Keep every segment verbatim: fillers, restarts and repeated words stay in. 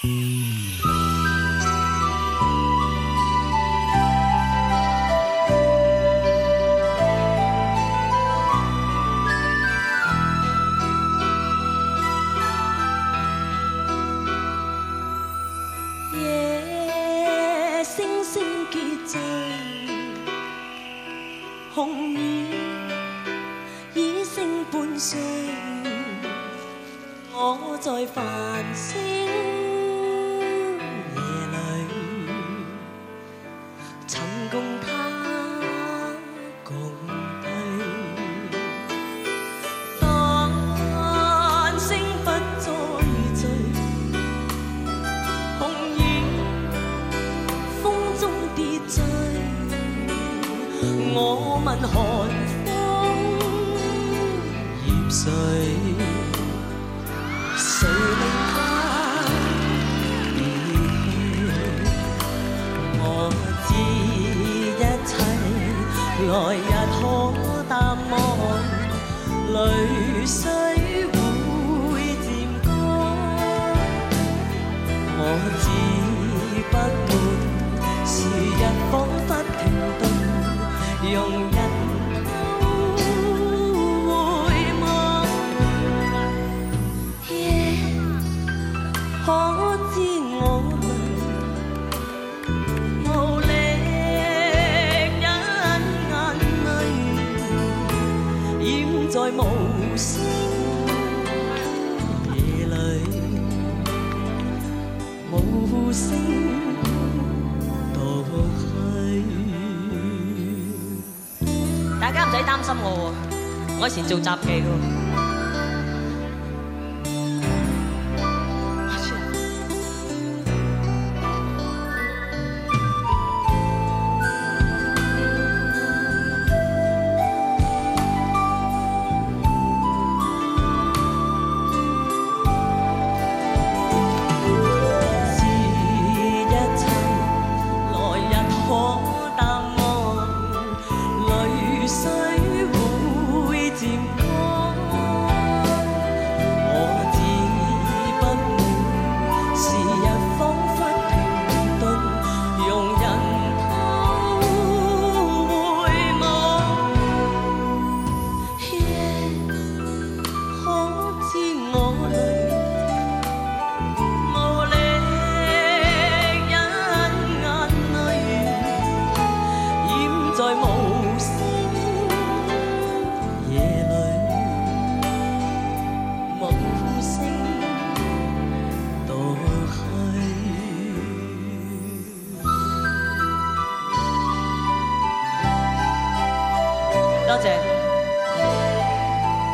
红雨已升半岁，我在繁星夜里，曾共他共对。但星不再聚，红雨风中跌坠。我问寒风叶碎，谁令他离去？我知一切来日可淡忘，泪水会漸乾。我只不管時日彷彿停頓，容人偷回望，夜可知我倆無力忍眼淚，掩在無聲夜裏，無聲獨去。大家唔使擔心我喎，我以前做雜技喎。多謝，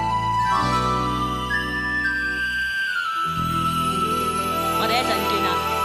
我哋一陣見啊！